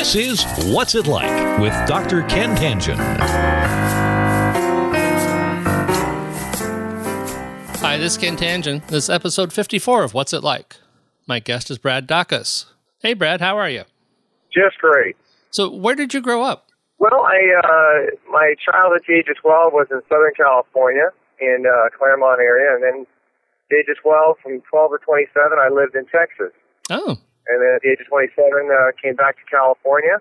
This is What's It Like with Dr. Ken Tangen. Hi, this is Ken Tangen. This is episode 54 of What's It Like. My guest is Brad Dacus. Hey, Brad, how are you? Just great. So, where did you grow up? Well, my childhood at the age of 12 was in Southern California, in Claremont area, and then at the age of 12, from 12 to 27, I lived in Texas. Oh. And then at the age of 27, came back to California.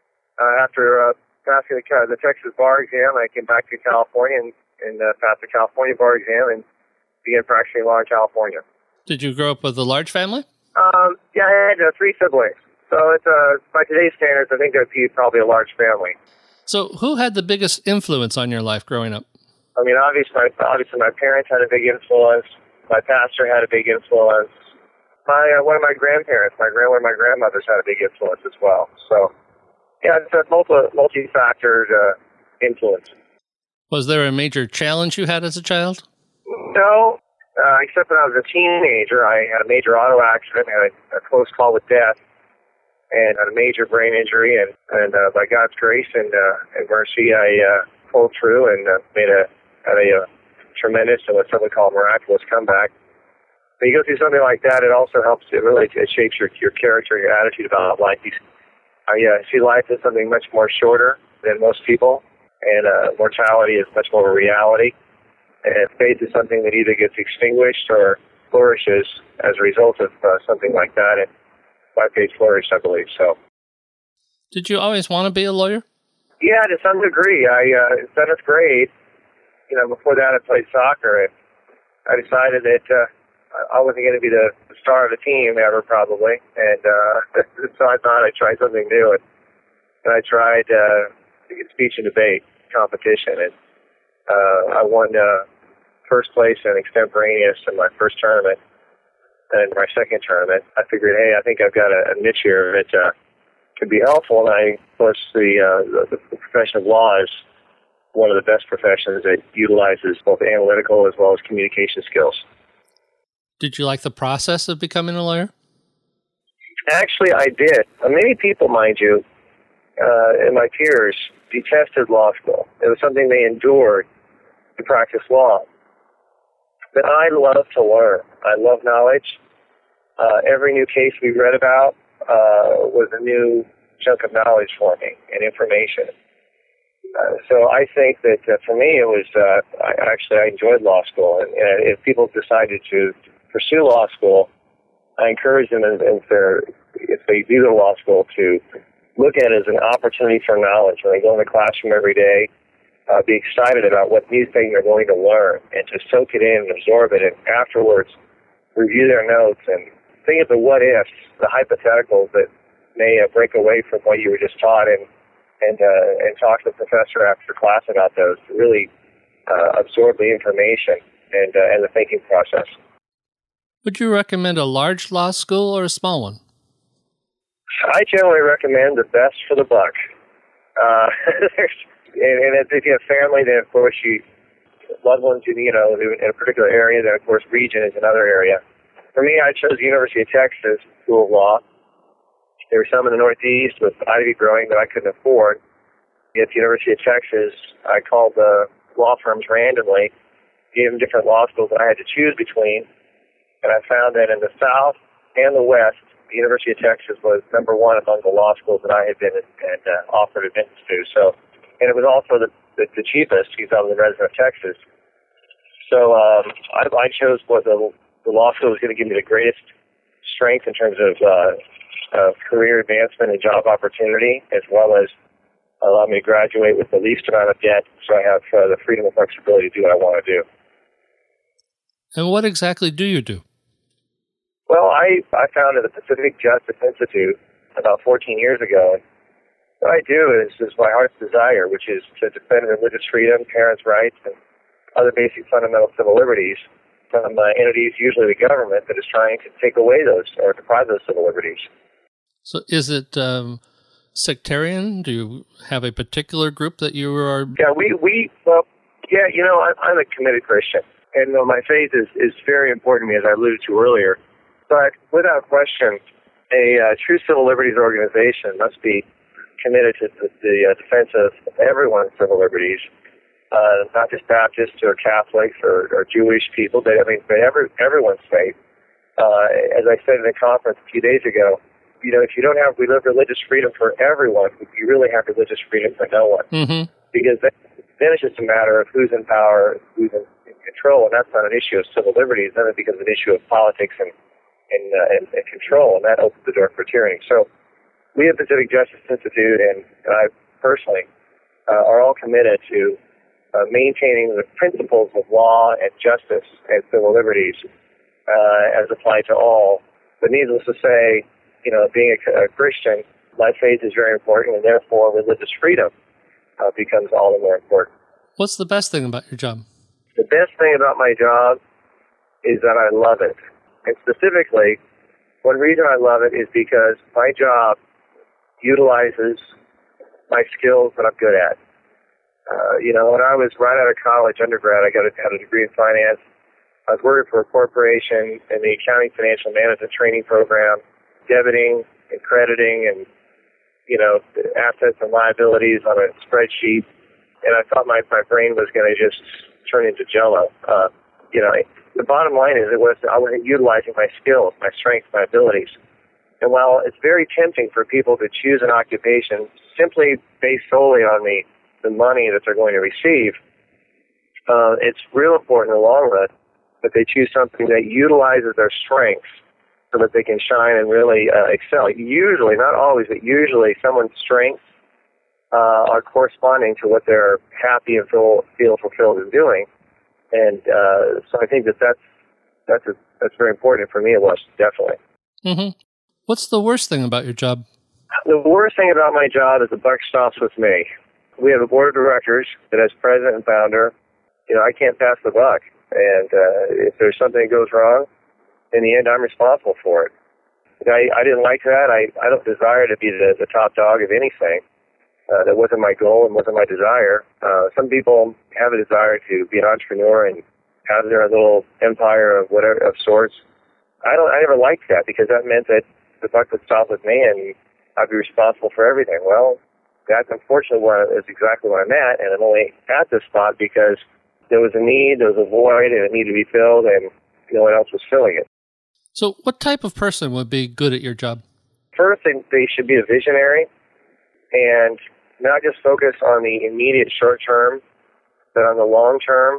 After passing the Texas bar exam, I came back to California and passed the California bar exam and began practicing law in California. Did you grow up with a large family? Yeah, I had 3 siblings. So it's by today's standards, I think that would be probably a large family. So who had the biggest influence on your life growing up? I mean, obviously my parents had a big influence. My pastor had a big influence. One of my grandparents, one of my grandmothers had a big influence as well. So, yeah, it's a multi-factored influence. Was there a major challenge you had as a child? No, except when I was a teenager, I had a major auto accident, had a close call with death, and had a major brain injury. And by God's grace and mercy, I pulled through and had a tremendous and what some would call miraculous comeback. When you go through something like that, it also helps. It shapes your character, your attitude about life. I see life as something much more shorter than most people, and mortality is much more of a reality. And faith is something that either gets extinguished or flourishes as a result of something like that. And my faith flourished, I believe. So, did you always want to be a lawyer? Yeah, to some degree. In 7th grade, before that, I played soccer, and I decided that I wasn't going to be the star of the team ever, probably. And so I thought I'd try something new. And I tried speech and debate competition. And I won first place in extemporaneous in my first tournament. And my second tournament, I figured, hey, I think I've got a niche here that could be helpful. And of course, the profession of law is one of the best professions that utilizes both analytical as well as communication skills. Did you like the process of becoming a lawyer? Actually, I did. Many people, mind you, and my peers, detested law school. It was something they endured to practice law. But I love to learn. I love knowledge. Every new case we read about was a new chunk of knowledge for me and information. So I think that for me, it was I enjoyed law school. And if people decided to pursue law school, I encourage them if they do the law school to look at it as an opportunity for knowledge. When they go in the classroom every day, be excited about what new thing they're going to learn and to soak it in and absorb it, and afterwards review their notes and think of the what ifs, the hypotheticals that may break away from what you were just taught, and talk to the professor after class about those to really absorb the information and the thinking process. Would you recommend a large law school or a small one? I generally recommend the best for the buck. And if you have family, then of course loved ones in a particular area, then of course region is another area. For me, I chose the University of Texas School of Law. There were some in the Northeast with Ivy growing that I couldn't afford. At the University of Texas, I called the law firms randomly, gave them different law schools that I had to choose between, and I found that in the South and the West, the University of Texas was number one among the law schools that I had been and offered admittance to. So, and it was also the cheapest because I was a resident of Texas. So I chose what the law school was going to give me the greatest strength in terms of career advancement and job opportunity, as well as allow me to graduate with the least amount of debt, so I have the freedom and flexibility to do what I want to do. And what exactly do you do? Well, I founded the Pacific Justice Institute about 14 years ago. What I do is my heart's desire, which is to defend religious freedom, parents' rights, and other basic fundamental civil liberties from entities, usually the government, that is trying to take away those or deprive those civil liberties. So is it sectarian? Do you have a particular group that you are... Yeah, I'm a committed Christian. And my faith is very important to me, as I alluded to earlier. But without question, a true civil liberties organization must be committed to the defense of everyone's civil liberties, not just Baptists or Catholics or Jewish people, but everyone's faith. As I said in a conference a few days ago, if we live religious freedom for everyone, we really have religious freedom for no one. Mm-hmm. Because then it's just a matter of who's in power, who's in control, and that's not an issue of civil liberties. Then it becomes an issue of politics and control, and that opens the door for tyranny. So we at Pacific Justice Institute and I personally are all committed to maintaining the principles of law and justice and civil liberties as applied to all. But needless to say, being a Christian, my faith is very important, and therefore religious freedom becomes all the more important. What's the best thing about your job? The best thing about my job is that I love it. And specifically, one reason I love it is because my job utilizes my skills that I'm good at. When I was right out of college, undergrad, I had a degree in finance. I was working for a corporation in the accounting financial management training program, debiting and crediting and, assets and liabilities on a spreadsheet. And I thought my brain was going to just turn into jello. The bottom line is I wasn't utilizing my skills, my strengths, my abilities. And while it's very tempting for people to choose an occupation simply based solely on the money that they're going to receive, it's real important in the long run that they choose something that utilizes their strengths so that they can shine and really excel. Usually, not always, but usually someone's strengths are corresponding to what they're happy and feel fulfilled in doing. And so I think that's very important. For me, it was, definitely. Mm-hmm. What's the worst thing about your job? The worst thing about my job is the buck stops with me. We have a board of directors that as president and founder, I can't pass the buck. And if there's something that goes wrong, in the end, I'm responsible for it. I didn't like that. I don't desire to be the top dog of anything. That wasn't my goal and wasn't my desire. Some people have a desire to be an entrepreneur and have their little empire of sorts. I never liked that because that meant that the buck would stop with me and I'd be responsible for everything. Well, that's unfortunately is exactly where I'm at, and I'm only at this spot because there was a need, there was a void, and it needed to be filled, and no one else was filling it. So what type of person would be good at your job? First, they should be a visionary and not just focus on the immediate short term, but on the long term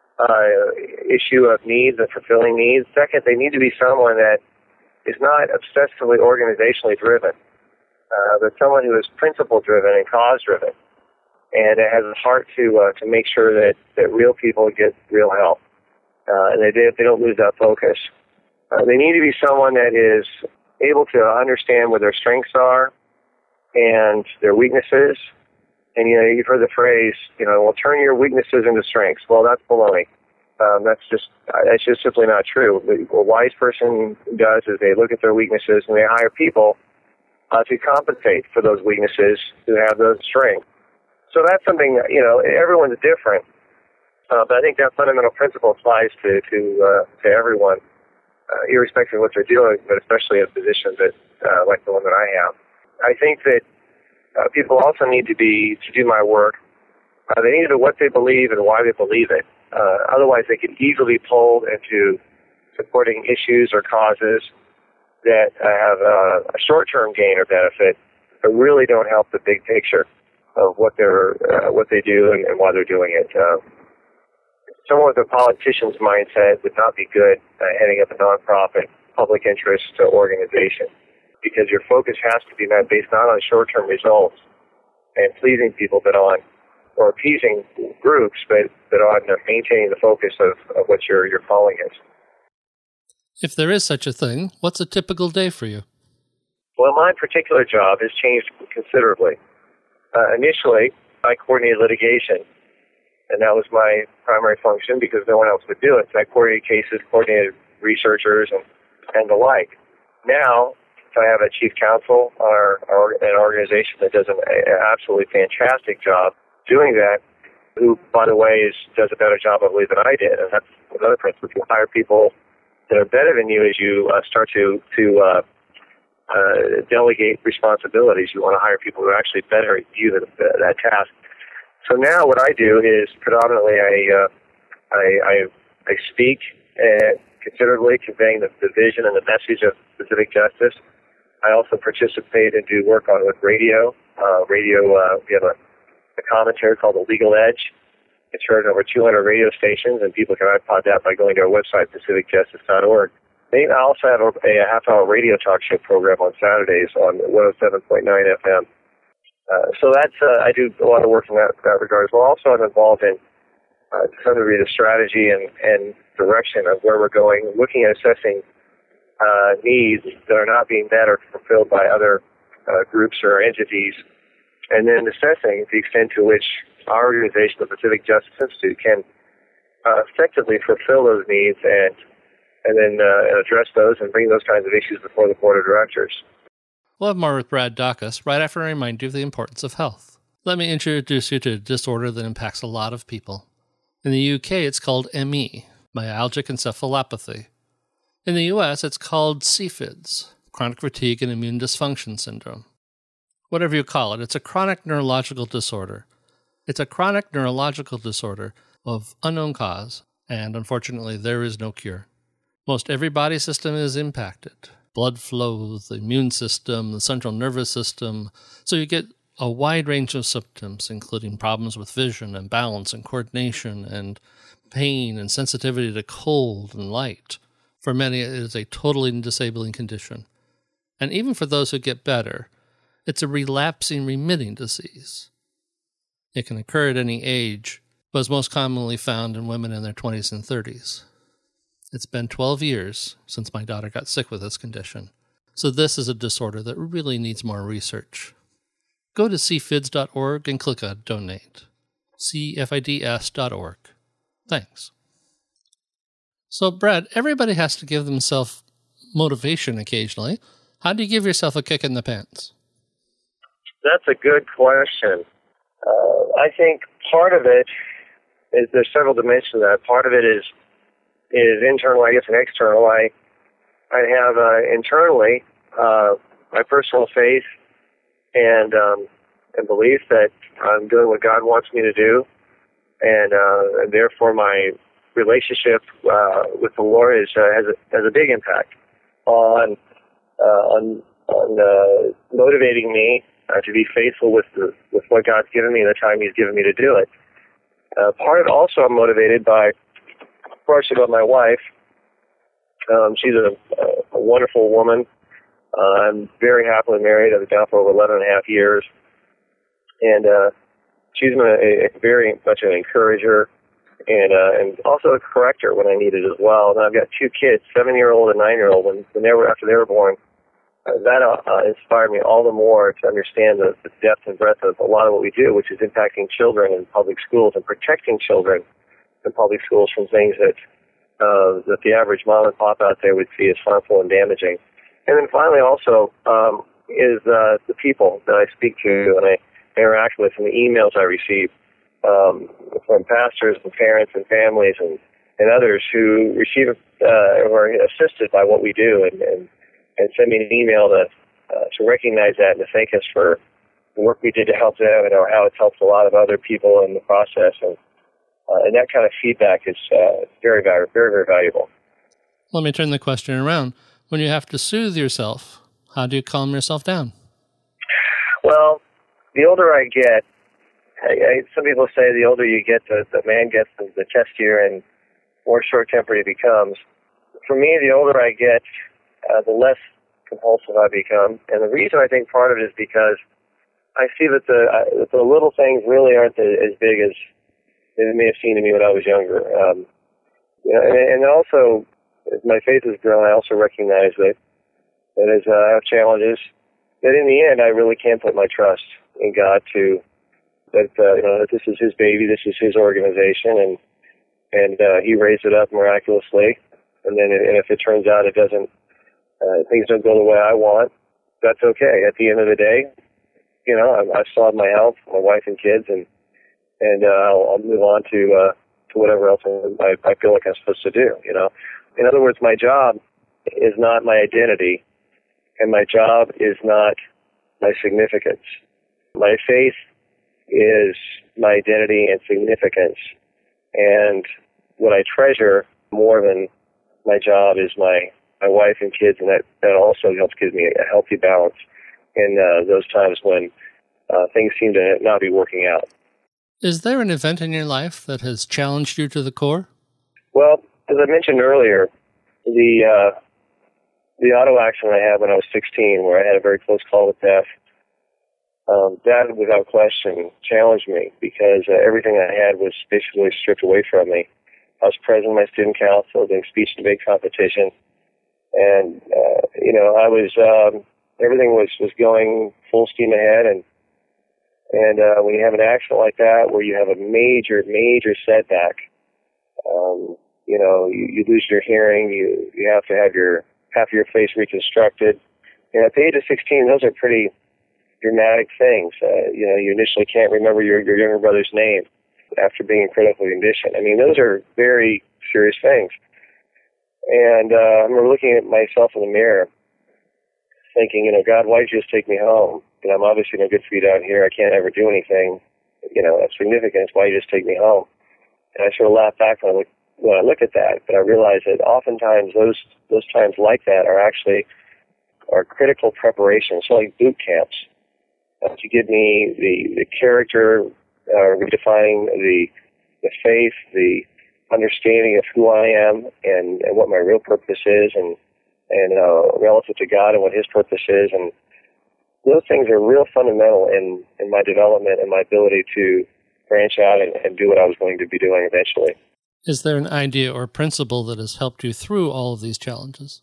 issue of needs and fulfilling needs. Second, they need to be someone that is not obsessively organizationally driven, but someone who is principle-driven and cause-driven, and has a heart to make sure that real people get real help, and they don't lose that focus. They need to be someone that is able to understand where their strengths are and their weaknesses. And, you've heard the phrase, well, turn your weaknesses into strengths. Well, that's baloney. That's just simply not true. What a wise person does is they look at their weaknesses and they hire people to compensate for those weaknesses, to have those strengths. So that's something, everyone's different. But I think that fundamental principle applies to everyone, irrespective of what they're doing, but especially in positions that, like the one that I have. I think that people also need to do my work. They need to know what they believe and why they believe it. Otherwise, they could easily be pulled into supporting issues or causes that have a short-term gain or benefit, but really don't help the big picture of what they do and why they're doing it. Someone with a politician's mindset would not be good heading up a nonprofit public interest organization, because your focus has to be based not on short-term results and pleasing people, but on, or appeasing groups, but on maintaining the focus of what your calling is. If there is such a thing, what's a typical day for you? Well, my particular job has changed considerably. Initially, I coordinated litigation, and that was my primary function because no one else would do it. So I coordinated cases, coordinated researchers, and the like. Now, I have a chief counsel on an organization that does an absolutely fantastic job doing that, who, by the way, does a better job, I believe, than I did. And that's another principle. You hire people that are better than you as you start to delegate responsibilities. You want to hire people who are actually better at that task. So now what I do is predominantly I speak considerably, conveying the vision and the message of Pacific Justice. I also participate and do work on with radio. We have a commentary called The Legal Edge. It's heard on over 200 radio stations, and people can iPod that by going to our website, pacificjustice.org. I also have a half-hour radio talk show program on Saturdays on 107.9 FM. So that's I do a lot of work in that regard as well. Also, I'm involved in to some degree the strategy and direction of where we're going, looking at assessing needs that are not being met or fulfilled by other groups or entities, and then assessing the extent to which our organization, the Pacific Justice Institute, can effectively fulfill those needs and then address those and bring those kinds of issues before the board of directors. We'll have more with Brad Dacus right after I remind you of the importance of health. Let me introduce you to a disorder that impacts a lot of people. In the UK, it's called ME, myalgic encephalopathy. In the US, it's called CFIDS, chronic fatigue and immune dysfunction syndrome. Whatever you call it, it's a chronic neurological disorder. It's a chronic neurological disorder of unknown cause, and unfortunately, there is no cure. Most every body system is impacted. Blood flow, the immune system, the central nervous system. So you get a wide range of symptoms, including problems with vision and balance and coordination and pain and sensitivity to cold and light. For many, it is a totally disabling condition. And even for those who get better, it's a relapsing, remitting disease. It can occur at any age, but is most commonly found in women in their 20s and 30s. It's been 12 years since my daughter got sick with this condition, so this is a disorder that really needs more research. Go to cfids.org and click on Donate. cfids.org. Thanks. So, Brad, everybody has to give themselves motivation occasionally. How do you give yourself a kick in the pants? That's a good question. I think part of it is there's several dimensions of that. Part of it is internal, I guess, and external. I have internally my personal faith and belief that I'm doing what God wants me to do, and therefore my relationship with the Lord has a big impact on motivating me to be faithful with what God's given me and the time He's given me to do it. Part of it also I'm motivated by, partially by my wife. She's a wonderful woman. I'm very happily married. I've been for over 11 and a half years. And she's been a very much an encourager and also a corrector when I need it as well. And I've got two kids, 7-year-old and 9-year-old. After they were born, that inspired me all the more to understand the depth and breadth of a lot of what we do, which is impacting children in public schools and protecting children in public schools from things that the average mom and pop out there would see as harmful and damaging. And then finally also is the people that I speak to and I interact with and the emails I receive from pastors and parents and families and others who receive or are assisted by what we do and send me an email to recognize that and to thank us for the work we did to help them and how it's helped a lot of other people in the process. And that kind of feedback is very, very, very, very valuable. Let me turn the question around. When you have to soothe yourself, how do you calm yourself down? Well, the older I get, some people say the older you get, the man gets, the testier and more short-tempered he becomes. For me, the older I get, the less compulsive I become. And the reason I think part of it is because I see that the little things really aren't as big as they may have seemed to me when I was younger. And also, as my faith has grown, I also recognize that as I have challenges, that in the end, I really can put my trust in God that this is His baby, this is His organization, and He raised it up miraculously. And if it turns out it doesn't, things don't go the way I want, that's okay. At the end of the day, I've solved my health, my wife and kids, and I'll move on to whatever else I feel like I'm supposed to do. In other words, my job is not my identity. and my job is not my significance. My faith is my identity and significance. And what I treasure more than my job is my wife and kids, and that also helps give me a healthy balance in those times when things seem to not be working out. Is there an event in your life that has challenged you to the core? Well, as I mentioned earlier, the auto accident I had when I was 16, where I had a very close call with death, that without question challenged me because everything I had was basically stripped away from me. I was president of my student council, doing speech and debate competition, and I was everything was going full steam ahead, and when you have an accident like that, where you have a major setback, you lose your hearing, you have to have half of your face reconstructed. And at the age of 16, those are pretty dramatic things. You initially can't remember your younger brother's name after being in critical condition. I mean, those are very serious things. And I remember looking at myself in the mirror, thinking, God, why did you just take me home? I'm obviously no good for you down here. I can't ever do anything, of significance. Why did you just take me home? And I sort of laughed back when I look at that, but I realized that oftentimes those times like that are critical preparation. So like boot camps to give me the character, redefining the faith, the understanding of who I am and what my real purpose is, and relative to God and what His purpose is, and those things are real fundamental in my development and my ability to branch out and do what I was going to be doing eventually. Is there an idea or principle that has helped you through all of these challenges?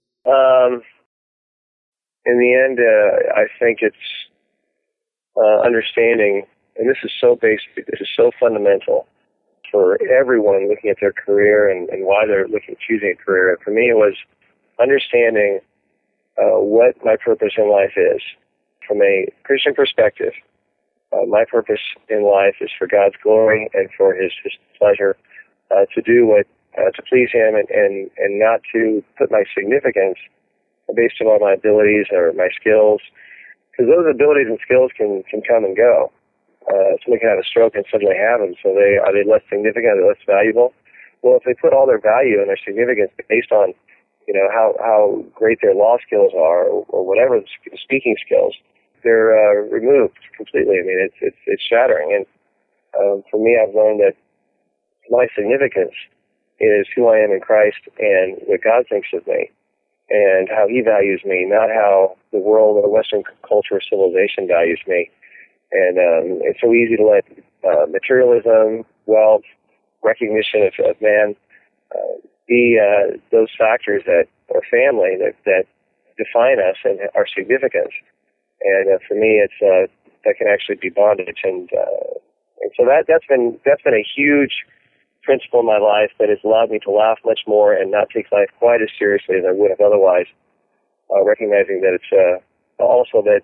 In the end, I think it's understanding, and this is so basic, this is so fundamental for everyone looking at their career and why they're choosing a career. And for me, it was understanding what my purpose in life is. From a Christian perspective, my purpose in life is for God's glory and for His pleasure, to do what to please Him, and not to put my significance based on my abilities or my skills, because those abilities and skills can come and go. Somebody can have a stroke and suddenly have them, so are they less significant? Are they less valuable? Well, if they put all their value and their significance based on how great their law skills are, or whatever the speaking skills, they're removed completely. I mean, it's shattering. And for me, I've learned that my significance is who I am in Christ and what God thinks of me and how He values me, not how the world or Western culture or civilization values me. And it's so easy to let materialism, wealth, recognition of man be those factors or family that define us and our significance. And for me, it's that can actually be bondage, and so that's been a huge principle in my life that has allowed me to laugh much more and not take life quite as seriously as I would have otherwise. Recognizing that it's also that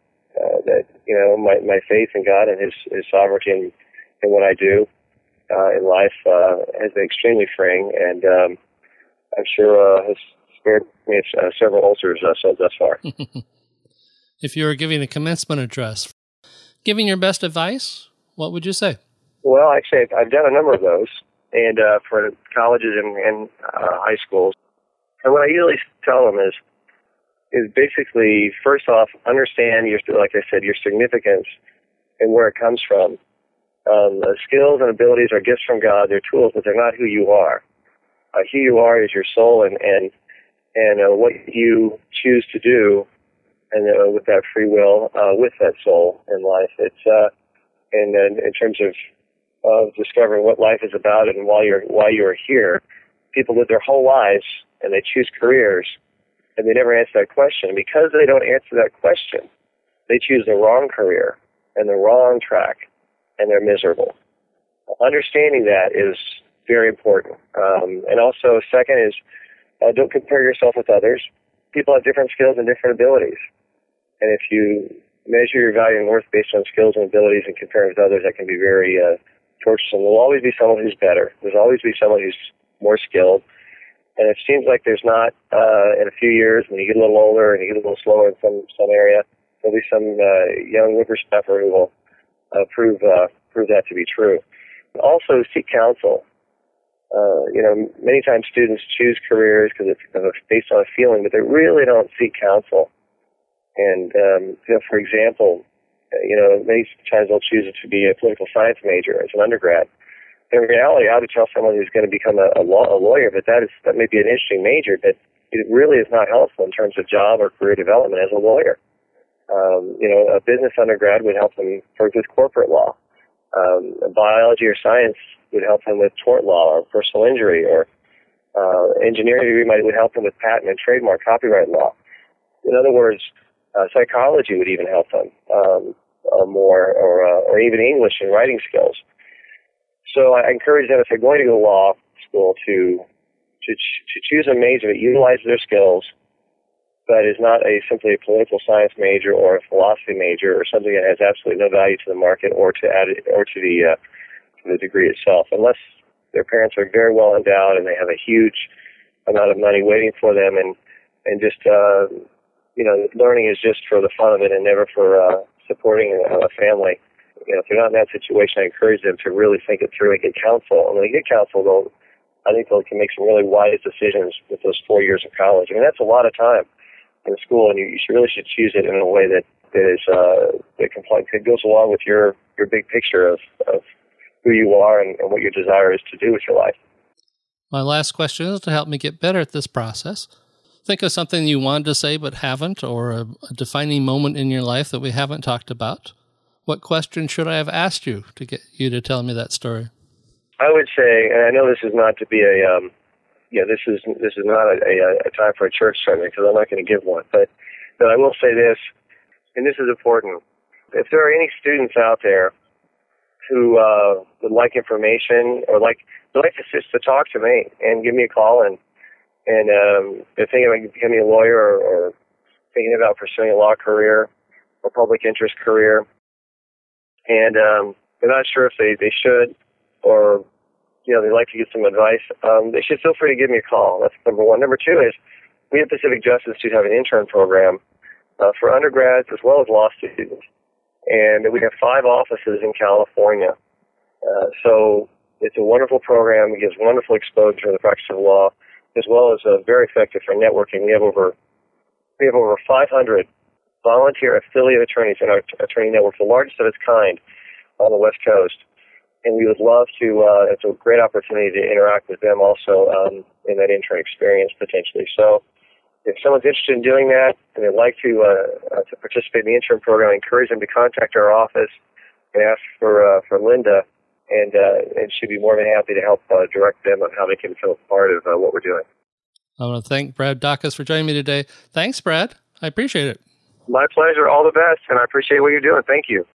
my faith in God and His sovereignty in what I do in life has been extremely freeing, and I'm sure has spared me several ulcers thus far. If you were giving a commencement address, giving your best advice, what would you say? Well, actually, I've done a number of those, and for colleges and high schools. And what I usually tell them is basically, first off, understand like I said, your significance and where it comes from. Skills and abilities are gifts from God. They're tools, but they're not who you are. Who you are is your soul and what you choose to do, and with that free will, with that soul in life. It's and then in terms of discovering what life is about and why you're here. People live their whole lives and they choose careers, and they never answer that question. Because they don't answer that question, they choose the wrong career and the wrong track, and they're miserable. Understanding that is very important. And also, second is, don't compare yourself with others. People have different skills and different abilities. And if you measure your value and worth based on skills and abilities and compare it with others, that can be very torturesome. There'll always be someone who's better. There's always be someone who's more skilled. And it seems like there's not, in a few years, when you get a little older and you get a little slower in some area, there'll be some young whippersnapper who will prove that to be true. Also, seek counsel. Many times students choose careers because it's based on a feeling, but they really don't seek counsel. And, for example, many times they'll choose to be a political science major as an undergrad. In reality, I would tell someone who's going to become a lawyer that may be an interesting major, but it really is not helpful in terms of job or career development as a lawyer. A business undergrad would help them with corporate law. Biology or science would help them with tort law or personal injury, or engineering degree would help them with patent and trademark, copyright law. In other words, psychology would even help them more, or even English and writing skills. So I encourage them, if they're going to go to law school, to choose a major that utilizes their skills, but is not simply a political science major or a philosophy major or something that has absolutely no value to the market or to the degree itself, unless their parents are very well endowed and they have a huge amount of money waiting for them, and just learning is just for the fun of it and never for supporting a family. If they're not in that situation, I encourage them to really think it through and get counsel. And when they get counsel, I think they can make some really wise decisions with those 4 years of college. I mean, that's a lot of time in school, and you really should choose it in a way that goes along with your big picture of who you are and what your desire is to do with your life. My last question is to help me get better at this process. Think of something you wanted to say but haven't, or a defining moment in your life that we haven't talked about. What question should I have asked you to get you to tell me that story? I would say, and I know this is not to be this is not a time for a church sermon, because I'm not going to give one, but I will say this, and this is important. If there are any students out there who would like information or would like to talk to me and give me a call, and they're thinking about becoming a lawyer or thinking about pursuing a law career or public interest career, and they're not sure if they should, or they'd like to get some advice, they should feel free to give me a call. That's number one. Number two is we at Pacific Justice Institute have an intern program for undergrads as well as law students, and we have 5 offices in California. So it's a wonderful program. It gives wonderful exposure to the practice of law, as well as very effective for networking. We have over 500 volunteer affiliate attorneys in our attorney network, the largest of its kind on the West Coast. And we would love to, it's a great opportunity to interact with them also in that intern experience potentially. So if someone's interested in doing that and they'd like to participate in the intern program, I encourage them to contact our office and ask for Linda, and she'd be more than happy to help direct them on how they can feel part of what we're doing. I want to thank Brad Dacus for joining me today. Thanks, Brad. I appreciate it. My pleasure. All the best, and I appreciate what you're doing. Thank you.